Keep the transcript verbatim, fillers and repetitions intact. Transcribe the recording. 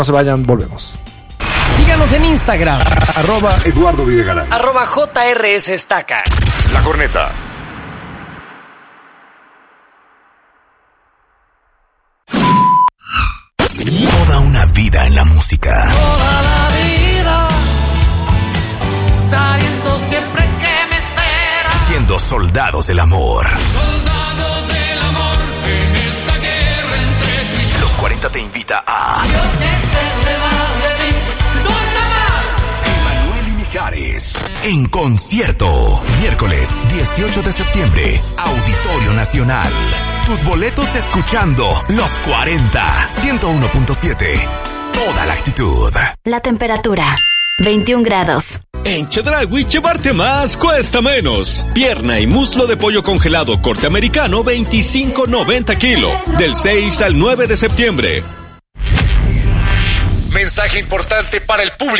No se vayan, volvemos. Síganos en Instagram. Arroba Eduardo Videgaray. Arroba J R S Estaca. La Corneta. Toda una vida en la música. Toda la vida, sabiendo siempre que me espera. Siendo soldados del amor. Soldados del amor en esta guerra entre tú y yo. Los cuarenta te invita a Yo sé que se va de mí. ¿Dónde más? Emanuel y Mijares en concierto. Miércoles dieciocho de septiembre, Auditorio Nacional. Tus boletos escuchando Los cuarenta. ciento uno punto siete. Toda la actitud. La temperatura, veintiún grados. En Chedraui, llevarte más cuesta menos. Pierna y muslo de pollo congelado corte americano, veinticinco noventa kilo. Del seis al nueve de septiembre. Mensaje importante para el público